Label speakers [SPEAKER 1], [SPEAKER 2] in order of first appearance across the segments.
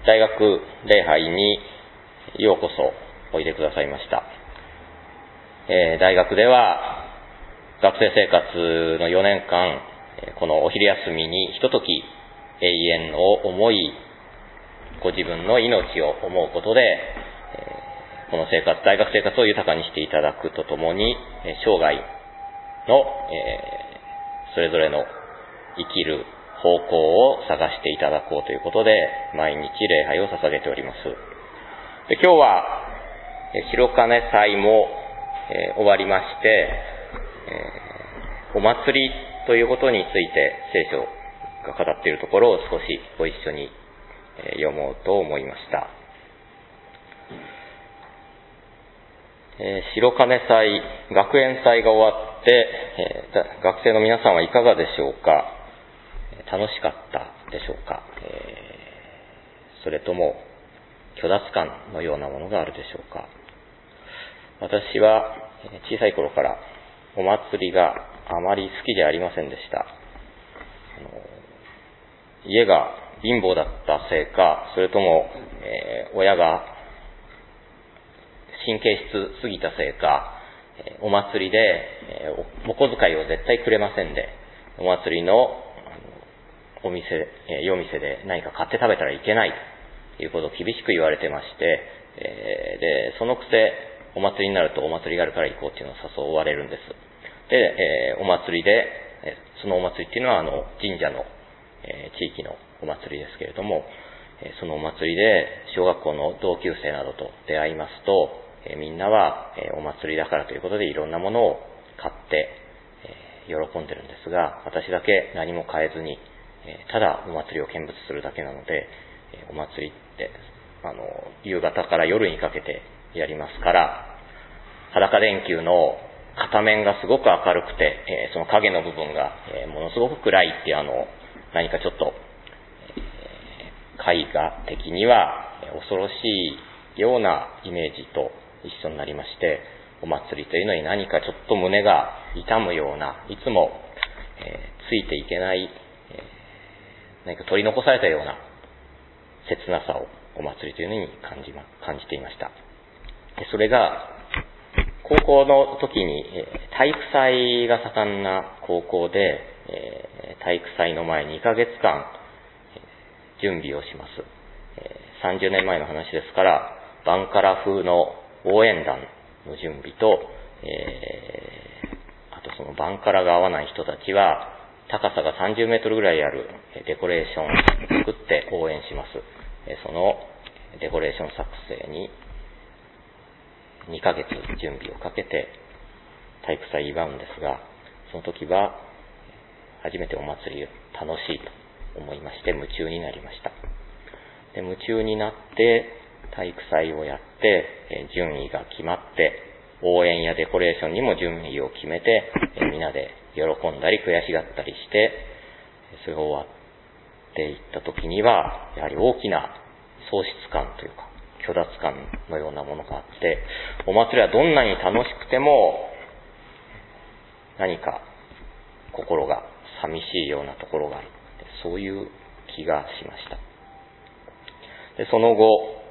[SPEAKER 1] 大学礼拝にようこそおいでくださいました。大学では学生生活の4年間、このお昼休みにひととき永遠を思い、ご自分の命を思うことで、この大学生活を豊かにしていただくとともに、生涯の、それぞれの生きる方向を探していただこうということで、毎日礼拝を捧げております。で、今日は白金祭も、終わりまして、お祭りということについて聖書が語っているところを少しご一緒に読もうと思いました。白金祭、学園祭が終わって、学生の皆さんはいかがでしょうか。楽しかったでしょうか。それとも虚脱感のようなものがあるでしょうか。私は小さい頃からお祭りがあまり好きじゃありませんでした。家が貧乏だったせいか、それとも、親が神経質すぎたせいか、お祭りで、お小遣いを絶対くれませんで、お祭りの夜店で何か買って食べたらいけないということを厳しく言われてまして、で、そのくせ、お祭りになるとお祭りがあるから行こうっていうのを誘われるんです。で、お祭りで、そのお祭りっていうのは神社の、地域のお祭りですけれども、そのお祭りで小学校の同級生などと出会いますと、みんなは、お祭りだからということでいろんなものを買って、喜んでるんですが、私だけ何も買えずに、ただお祭りを見物するだけなので、お祭りって夕方から夜にかけてやりますから、裸電球の片面がすごく明るくて、その影の部分が、ものすごく暗いっていう何かちょっと、絵画的には恐ろしいようなイメージと一緒になりまして、お祭りというのに何かちょっと胸が痛むような、いつも、ついていけない、何か取り残されたような切なさをお祭りというのに感じていました。それが高校の時に体育祭が盛んな高校で、体育祭の前に2ヶ月間準備をします。30年前の話ですから、バンカラ風の応援団の準備と、あとそのバンカラが合わない人たちは高さが30メートルぐらいあるデコレーションを作って応援します。そのデコレーション作成に2ヶ月準備をかけて体育祭祝うんですが、その時は初めてお祭り楽しいと思いまして夢中になりました。で、夢中になって体育祭をやって順位が決まって、応援やデコレーションにも順位を決めて、みんなで喜んだり悔しがったりして、それが終わっていった時にはやはり大きな喪失感というか虚脱感のようなものがあって、お祭りはどんなに楽しくても何か心が寂しいようなところがある、そういう気がしました。で、その後、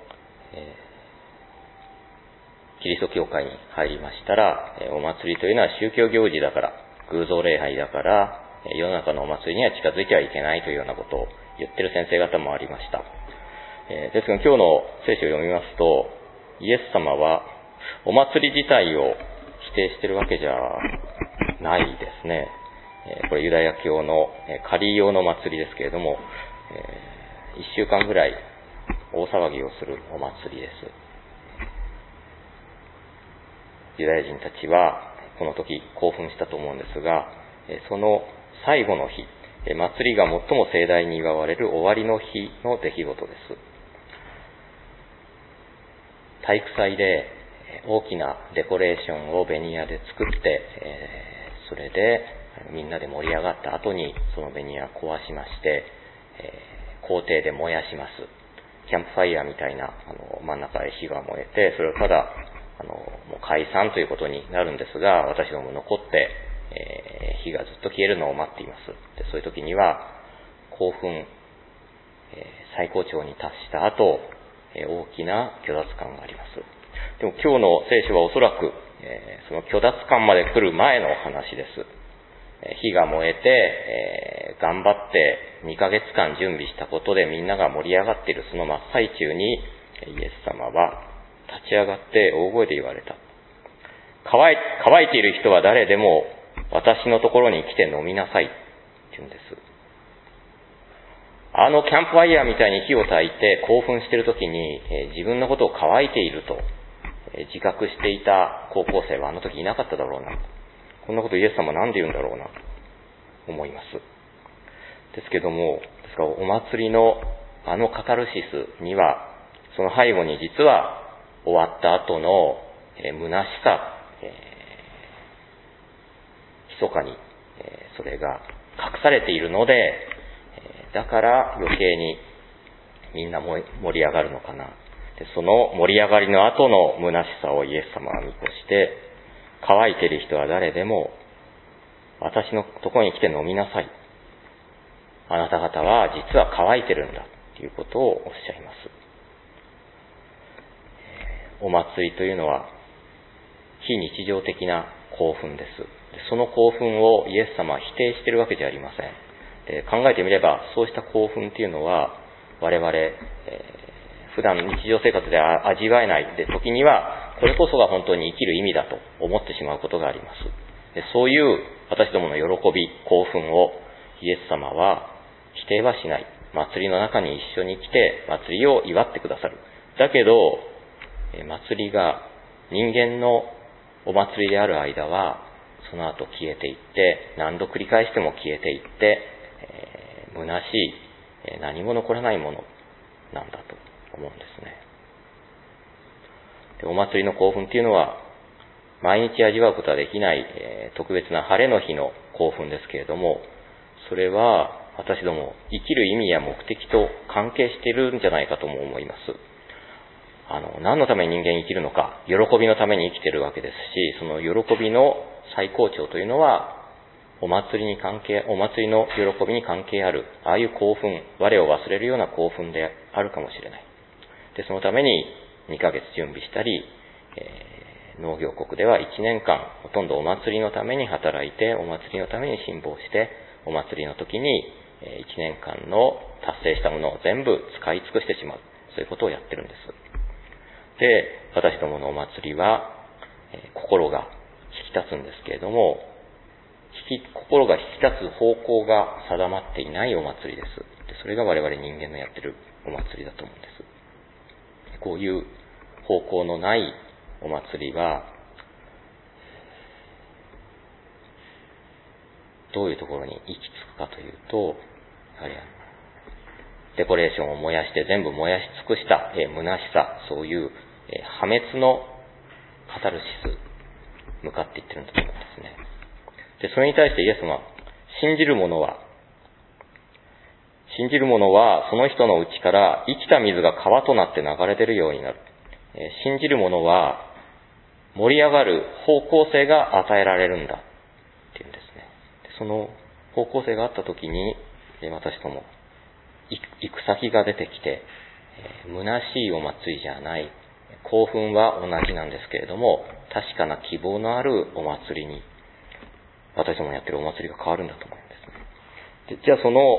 [SPEAKER 1] キリスト教会に入りましたら、お祭りというのは宗教行事だから、偶像礼拝だから、世の中のお祭りには近づいてはいけないというようなことを言ってる先生方もありました。ですが今日の聖書を読みますと、イエス様はお祭り自体を否定しているわけじゃないですね。これユダヤ教のカリ用の祭りですけれども、1週間ぐらい大騒ぎをするお祭りです。ユダヤ人たちはこの時興奮したと思うんですが、その最後の日、祭りが最も盛大に祝われる終わりの日の出来事です。体育祭で大きなデコレーションをベニヤで作って、それでみんなで盛り上がった後にそのベニヤを壊しまして、校庭で燃やします。キャンプファイヤーみたいな真ん中で火が燃えて、それをただもう解散ということになるんですが、私ども残って、火がずっと消えるのを待っています。で、そういう時には興奮最高潮に達した後、大きな虚脱感があります。でも今日の聖書はおそらく、その虚脱感まで来る前のお話です。火が燃えて、頑張って2ヶ月間準備したことでみんなが盛り上がっているその真っ最中に、イエス様は立ち上がって大声で言われた。乾いている人は誰でも私のところに来て飲みなさいって言うんです。キャンプファイヤーみたいに火を焚いて興奮しているときに、自分のことを乾いていると、自覚していた高校生はあの時いなかっただろうな。こんなことイエス様なんで言うんだろうなと思います。ですけども、ですからお祭りのカタルシスには、その背後に実は終わった後の虚しさ、密かにそれが隠されているので、だから余計にみんな盛り上がるのかな。でその盛り上がりの後の虚しさをイエス様は見越して、乾いている人は誰でも私のところに来て飲みなさい。あなた方は実は乾いてるんだということをおっしゃいます。お祭りというのは非日常的な興奮です。その興奮をイエス様は否定しているわけじゃありません。考えてみればそうした興奮というのは我々、普段日常生活で味わえない時にはこれこそが本当に生きる意味だと思ってしまうことがあります。でそういう私どもの喜び興奮をイエス様は否定はしない。祭りの中に一緒に来て祭りを祝ってくださる。だけど祭りが人間のお祭りである間はその後消えていって何度繰り返しても消えていって虚しい何も残らないものなんだと思うんですね。でお祭りの興奮というのは毎日味わうことはできない、特別な晴れの日の興奮ですけれども、それは私ども生きる意味や目的と関係しているんじゃないかとも思います。何のために人間生きるのか、喜びのために生きているわけですし、その喜びの最高潮というのはお祭りの喜びに関係ある、ああいう興奮、我を忘れるような興奮であるかもしれない。で、そのために2ヶ月準備したり、農業国では1年間ほとんどお祭りのために働いて、お祭りのために辛抱して、お祭りの時に1年間の達成したものを全部使い尽くしてしまう。そういうことをやってるんです。で、私どものお祭りは、心が引き立つんですけれども、心が引き立つ方向が定まっていないお祭りです。でそれが我々人間のやってるお祭りだと思うんです。こういう方向のないお祭りは、どういうところに行き着くかというと、やはりデコレーションを燃やして全部燃やし尽くした虚しさ、そういう破滅のカタルシス向かっていってるんだと思うんですね。で、それに対してイエスは、信じる者はその人の内から生きた水が川となって流れ出るようになる。信じる者は盛り上がる方向性が与えられるんだっていうんですね。その方向性があったときに、私とも行く先が出てきて、虚しいお祭りじゃない、興奮は同じなんですけれども、確かな希望のあるお祭りに、私どもやってるお祭りが変わるんだと思うんですね。でじゃあその、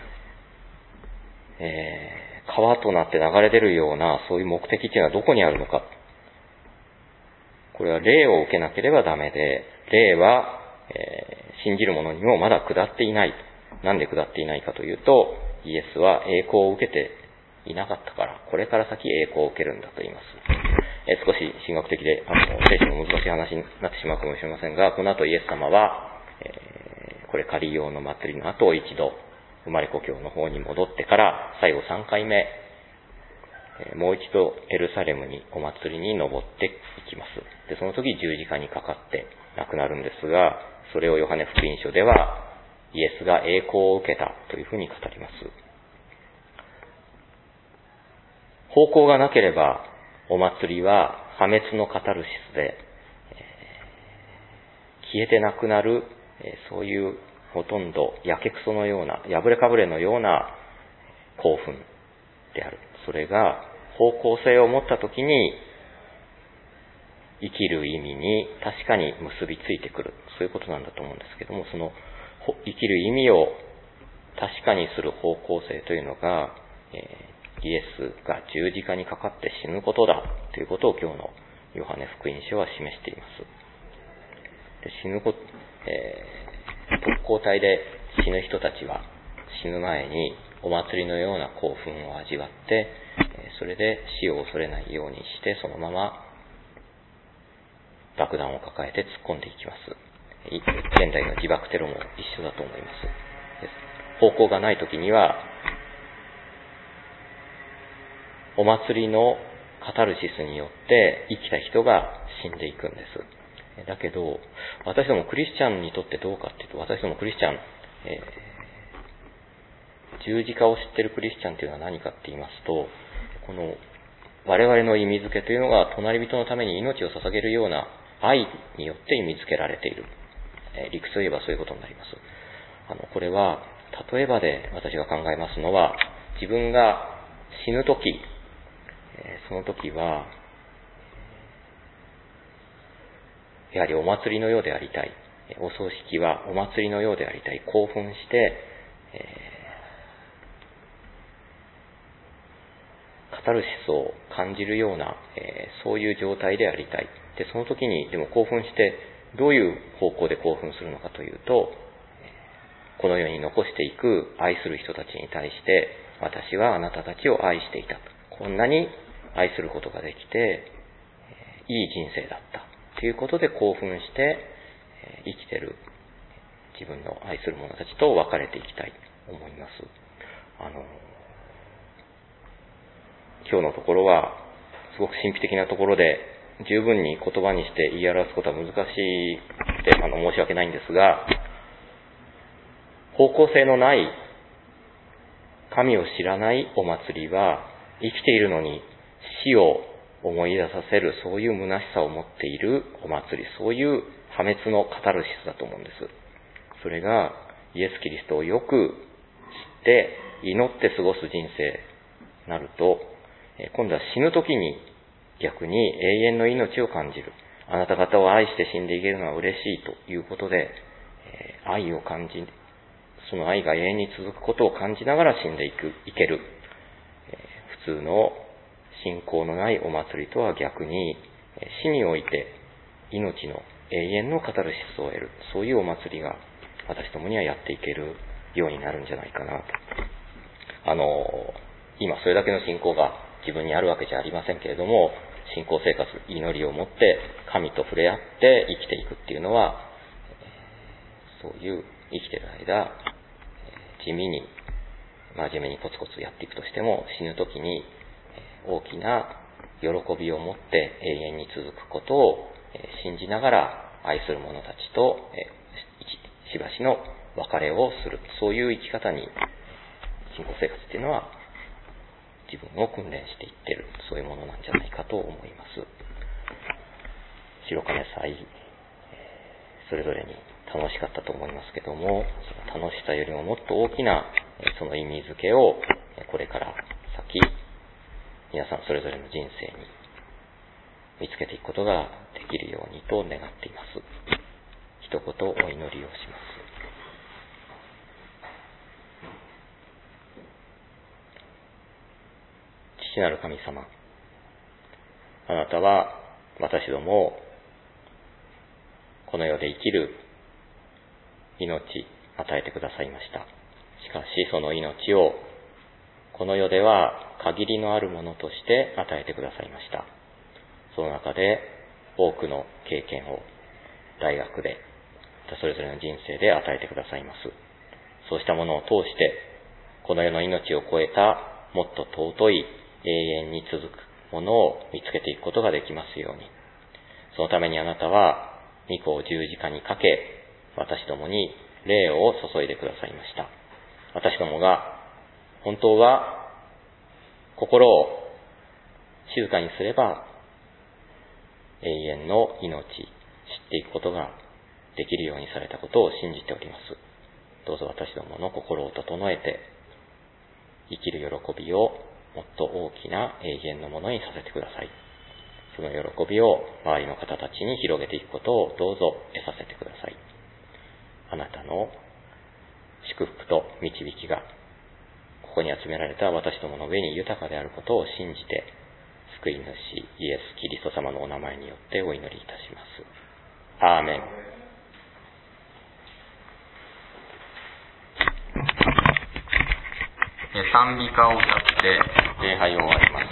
[SPEAKER 1] 川となって流れ出るようなそういう目的っていうのはどこにあるのか。これは霊を受けなければダメで、霊は、信じる者にもまだ下っていない。なんで下っていないかというと、イエスは栄光を受けていなかったから、これから先栄光を受けるんだと言います。少し神学的で聖書の難しい話になってしまうかもしれませんが、この後イエス様は、これ仮用の祭りの後一度生まれ故郷の方に戻ってから最後3回目、もう一度エルサレムにお祭りに登っていきます。でその時十字架にかかって亡くなるんですが、それをヨハネ福音書ではイエスが栄光を受けたというふうに語ります。方向がなければお祭りは破滅のカタルシスで、消えてなくなる、そういうほとんどやけくそのような、破れかぶれのような興奮である。それが方向性を持ったときに生きる意味に確かに結びついてくる。そういうことなんだと思うんですけども、その生きる意味を確かにする方向性というのが、イエスが十字架にかかって死ぬことだということを今日のヨハネ福音書は示しています。で特攻隊で死ぬ人たちは死ぬ前にお祭りのような興奮を味わって、それで死を恐れないようにしてそのまま爆弾を抱えて突っ込んでいきます。現代の自爆テロも一緒だと思います。方向がないときにはお祭りのカタルシスによって生きた人が死んでいくんです。だけど私どもクリスチャンにとってどうかっていうと、私どもクリスチャン、十字架を知っているクリスチャンというのは何かって言いますと、この我々の意味付けというのが隣人のために命を捧げるような愛によって意味付けられている。理屈を言えばそういうことになります。これは例えばで私が考えますのは、自分が死ぬとき、その時はやはりお祭りのようでありたい。お葬式はお祭りのようでありたい。興奮して、カタルシスを感じるような、そういう状態でありたい。で、その時にでも興奮してどういう方向で興奮するのかというと、この世に残していく愛する人たちに対して、私はあなたたちを愛していた。こんなに愛することができて、いい人生だったということで興奮して生きている自分の愛する者たちと別れていきたいと思います。今日のところはすごく神秘的なところで十分に言葉にして言い表すことは難しいって申し訳ないんですが、方向性のない神を知らないお祭りは生きているのに死を思い出させる、そういう虚しさを持っているお祭り、そういう破滅のカタルシスだと思うんです。それがイエス・キリストをよく知って祈って過ごす人生になると、今度は死ぬ時に逆に永遠の命を感じる。あなた方を愛して死んでいけるのは嬉しいということで、愛を感じ、その愛が永遠に続くことを感じながら死んでいける。普通の信仰のないお祭りとは逆に、死において命の永遠のカタルシスを得る、そういうお祭りが私どもにはやっていけるようになるんじゃないかなと。今それだけの信仰が自分にあるわけじゃありませんけれども、信仰生活、祈りを持って神と触れ合って生きていくっていうのは、そういう生きている間、地味に真面目にコツコツやっていくとしても、死ぬ時に大きな喜びを持って永遠に続くことを信じながら愛する者たちとしばしの別れをする、そういう生き方に信仰生活っていうのは自分を訓練していってる、そういうものなんじゃないかと思います。白金祭、それぞれに楽しかったと思いますけども、その楽しさよりももっと大きなその意味付けをこれから先皆さんそれぞれの人生に見つけていくことができるようにと願っています。一言お祈りをします。父なる神様、あなたは私どもをこの世で生きる命与えてくださいました。しかしその命をこの世では限りのあるものとして与えてくださいました。その中で多くの経験を大学でそれぞれの人生で与えてくださいます。そうしたものを通してこの世の命を超えたもっと尊い永遠に続くものを見つけていくことができますように。そのためにあなたは御子を十字架にかけ、私どもに霊を注いでくださいました。私どもが本当は心を静かにすれば永遠の命、知っていくことができるようにされたことを信じております。どうぞ私どもの心を整えて、 生きる喜びをもっと大きな永遠のものにさせてください。その喜びを周りの方たちに広げていくことをどうぞ得させてください。あなたの祝福と導きがここに集められた私どもの上に豊かであることを信じて、救い主イエス・キリスト様のお名前によってお祈りいたします。アーメン。賛美歌を歌って礼拝を終わります。